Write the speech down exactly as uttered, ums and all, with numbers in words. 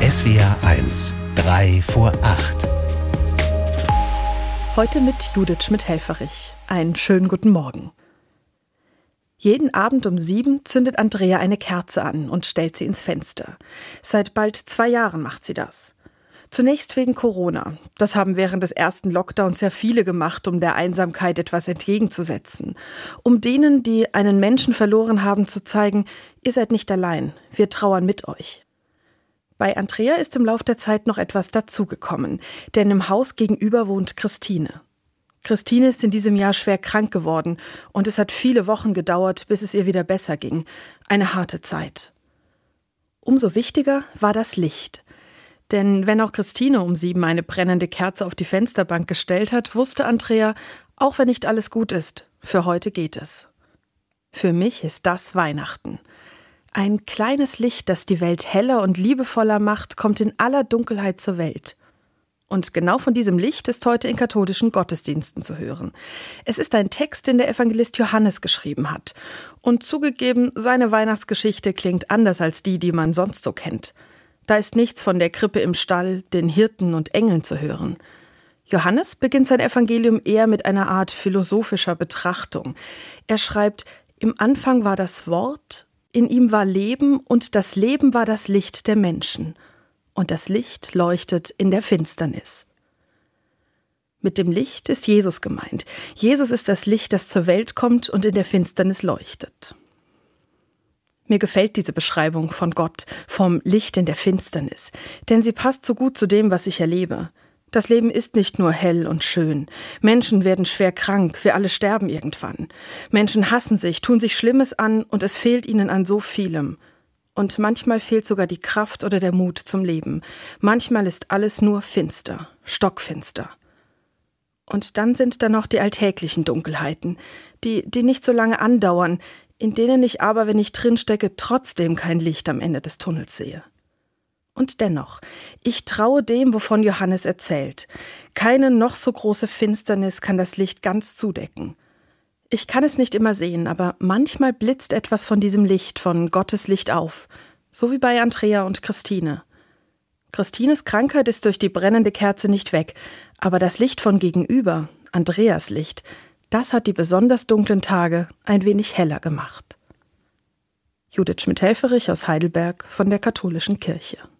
S W R eins, drei vor acht. Heute mit Judith Schmidt-Helfferich. Einen schönen guten Morgen. Jeden Abend um sieben zündet Andrea eine Kerze an und stellt sie ins Fenster. Seit bald zwei Jahren macht sie das. Zunächst wegen Corona. Das haben während des ersten Lockdowns ja viele gemacht, um der Einsamkeit etwas entgegenzusetzen. Um denen, die einen Menschen verloren haben, zu zeigen, ihr seid nicht allein, wir trauern mit euch. Bei Andrea ist im Lauf der Zeit noch etwas dazugekommen, denn im Haus gegenüber wohnt Christine. Christine ist in diesem Jahr schwer krank geworden und es hat viele Wochen gedauert, bis es ihr wieder besser ging. Eine harte Zeit. Umso wichtiger war das Licht. Denn wenn auch Christine um sieben eine brennende Kerze auf die Fensterbank gestellt hat, wusste Andrea, auch wenn nicht alles gut ist, für heute geht es. Für mich ist das Weihnachten. Ein kleines Licht, das die Welt heller und liebevoller macht, kommt in aller Dunkelheit zur Welt. Und genau von diesem Licht ist heute in katholischen Gottesdiensten zu hören. Es ist ein Text, den der Evangelist Johannes geschrieben hat. Und zugegeben, seine Weihnachtsgeschichte klingt anders als die, die man sonst so kennt. Da ist nichts von der Krippe im Stall, den Hirten und Engeln zu hören. Johannes beginnt sein Evangelium eher mit einer Art philosophischer Betrachtung. Er schreibt, im Anfang war das Wort, in ihm war Leben und das Leben war das Licht der Menschen. Und das Licht leuchtet in der Finsternis. Mit dem Licht ist Jesus gemeint. Jesus ist das Licht, das zur Welt kommt und in der Finsternis leuchtet. Mir gefällt diese Beschreibung von Gott, vom Licht in der Finsternis, denn sie passt so gut zu dem, was ich erlebe. Das Leben ist nicht nur hell und schön. Menschen werden schwer krank, wir alle sterben irgendwann. Menschen hassen sich, tun sich Schlimmes an und es fehlt ihnen an so vielem. Und manchmal fehlt sogar die Kraft oder der Mut zum Leben. Manchmal ist alles nur finster, stockfinster. Und dann sind da noch die alltäglichen Dunkelheiten, die, die nicht so lange andauern, in denen ich aber, wenn ich drinstecke, trotzdem kein Licht am Ende des Tunnels sehe. Und dennoch, ich traue dem, wovon Johannes erzählt. Keine noch so große Finsternis kann das Licht ganz zudecken. Ich kann es nicht immer sehen, aber manchmal blitzt etwas von diesem Licht, von Gottes Licht auf. So wie bei Andrea und Christine. Christines Krankheit ist durch die brennende Kerze nicht weg, aber das Licht von gegenüber, Andreas Licht, das hat die besonders dunklen Tage ein wenig heller gemacht. Judith Schmidt-Helfferich aus Heidelberg von der Katholischen Kirche.